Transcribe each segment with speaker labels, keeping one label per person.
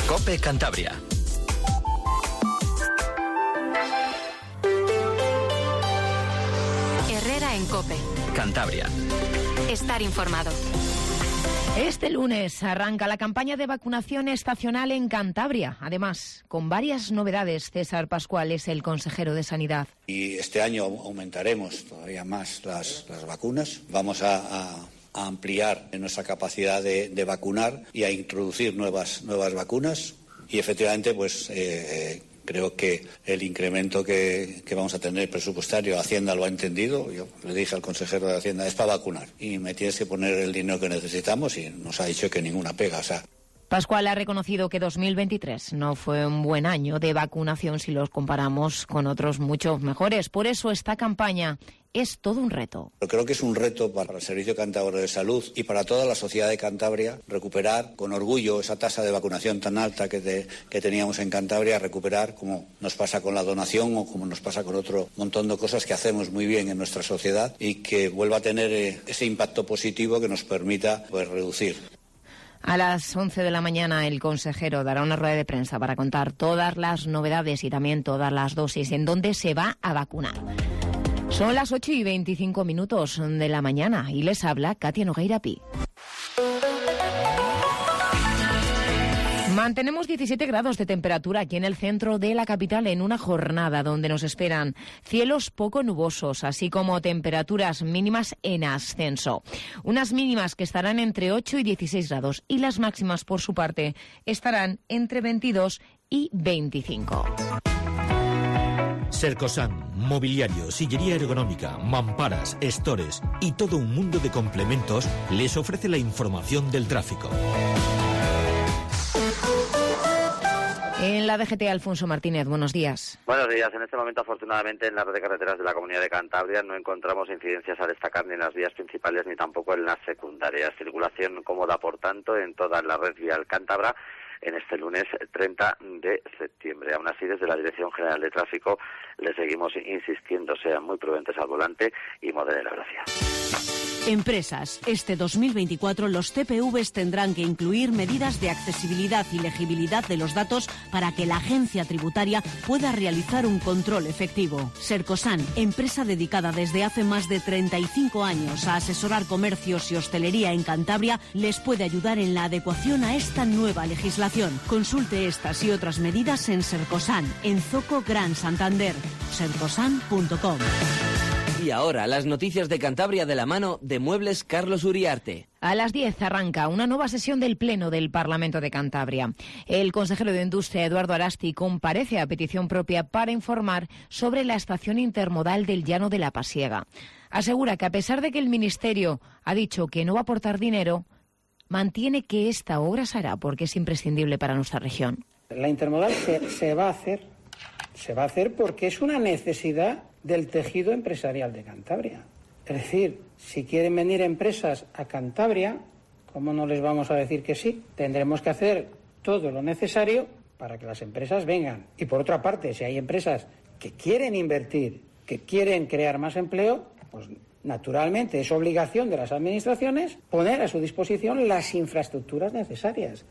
Speaker 1: COPE Cantabria.
Speaker 2: Herrera en COPE
Speaker 1: Cantabria.
Speaker 2: Estar informado.
Speaker 3: Este lunes arranca la campaña de vacunación estacional en Cantabria, además, con varias novedades. César Pascual es el consejero de Sanidad.
Speaker 4: Y este año aumentaremos todavía más las vacunas. Vamos a ampliar nuestra capacidad de vacunar y a introducir nuevas vacunas. Y efectivamente, pues creo que el incremento que vamos a tener presupuestario, Hacienda lo ha entendido. Yo le dije al consejero de Hacienda, es para vacunar y me tienes que poner el dinero que necesitamos, y nos ha dicho que ninguna pega. O sea,
Speaker 3: Pascual ha reconocido que 2023 no fue un buen año de vacunación si los comparamos con otros mucho mejores. Por eso esta campaña es todo un reto.
Speaker 4: Yo creo que es un reto para el Servicio Cántabro de Salud y para toda la sociedad de Cantabria recuperar con orgullo esa tasa de vacunación tan alta que teníamos en Cantabria, recuperar como nos pasa con la donación o como nos pasa con otro montón de cosas que hacemos muy bien en nuestra sociedad, y que vuelva a tener ese impacto positivo que nos permita reducir.
Speaker 3: A las 11 de la mañana el consejero dará una rueda de prensa para contar todas las novedades y también todas las dosis en donde se va a vacunar. Son las 8:25 de la mañana y les habla Katia Nogueira Pi. Mantenemos 17 grados de temperatura aquí en el centro de la capital en una jornada donde nos esperan cielos poco nubosos, así como temperaturas mínimas en ascenso. Unas mínimas que estarán entre 8 y 16 grados y las máximas, por su parte, estarán entre 22 y 25.
Speaker 5: Sercosan, mobiliario, sillería ergonómica, mamparas, estores y todo un mundo de complementos les ofrece la información del tráfico.
Speaker 3: En la DGT, Alfonso Martínez, buenos días.
Speaker 6: Buenos días. En este momento, afortunadamente, en la red de carreteras de la Comunidad de Cantabria no encontramos incidencias a destacar ni en las vías principales ni tampoco en las secundarias. Circulación cómoda, por tanto, en toda la red vial cántabra en este lunes 30 de septiembre. Aún así, desde la Dirección General de Tráfico le seguimos insistiendo, sean muy prudentes al volante y moderen la velocidad.
Speaker 7: Empresas. Este 2024 los TPVs tendrán que incluir medidas de accesibilidad y legibilidad de los datos para que la agencia tributaria pueda realizar un control efectivo. Sercosan, empresa dedicada desde hace más de 35 años a asesorar comercios y hostelería en Cantabria, les puede ayudar en la adecuación a esta nueva legislación. Consulte estas y otras medidas en Sercosan, en Zoco Gran Santander, sercosan.com.
Speaker 8: Y ahora, las noticias de Cantabria de la mano de Muebles Carlos Uriarte.
Speaker 3: A las 10 arranca una nueva sesión del Pleno del Parlamento de Cantabria. El consejero de Industria, Eduardo Arasti, comparece a petición propia para informar sobre la estación intermodal del Llano de la Pasiega. Asegura que, a pesar de que el Ministerio ha dicho que no va a aportar dinero, mantiene que esta obra se hará porque es imprescindible para nuestra región.
Speaker 9: La intermodal se va a hacer porque es una necesidad del tejido empresarial de Cantabria. Es decir, si quieren venir empresas a Cantabria, ¿cómo no les vamos a decir que sí? Tendremos que hacer todo lo necesario para que las empresas vengan. Y por otra parte, si hay empresas que quieren invertir, que quieren crear más empleo, pues naturalmente es obligación de las administraciones poner a su disposición las infraestructuras necesarias.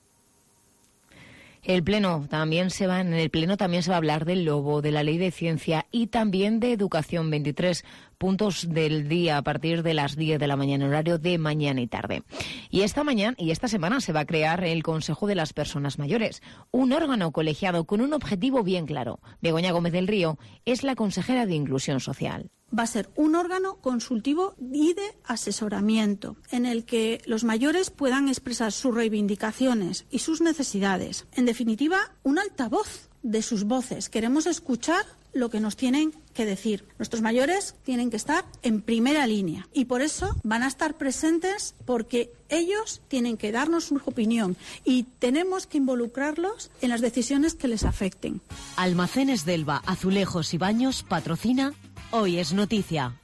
Speaker 3: En el Pleno también se va a hablar del lobo, de la ley de ciencia y también de educación. 23 puntos del día a partir de las 10 de la mañana, horario de mañana y tarde. Y esta semana se va a crear el Consejo de las Personas Mayores, un órgano colegiado con un objetivo bien claro. Begoña Gómez del Río es la consejera de Inclusión Social.
Speaker 10: Va a ser un órgano consultivo y de asesoramiento en el que los mayores puedan expresar sus reivindicaciones y sus necesidades. En definitiva, un altavoz de sus voces. Queremos escuchar lo que nos tienen que decir. Nuestros mayores tienen que estar en primera línea y por eso van a estar presentes, porque ellos tienen que darnos su opinión y tenemos que involucrarlos en las decisiones que les afecten.
Speaker 7: Almacenes Delva, Azulejos y Baños patrocina Hoy es Noticia.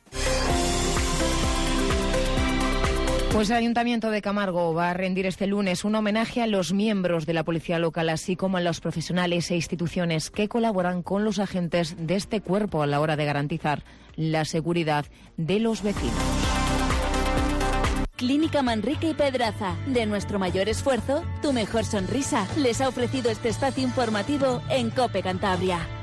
Speaker 3: Pues el Ayuntamiento de Camargo va a rendir este lunes un homenaje a los miembros de la Policía Local, así como a los profesionales e instituciones que colaboran con los agentes de este cuerpo a la hora de garantizar la seguridad de los vecinos.
Speaker 1: Clínica Manrique y Pedraza. De nuestro mayor esfuerzo, tu mejor sonrisa. Les ha ofrecido este espacio informativo en COPE Cantabria.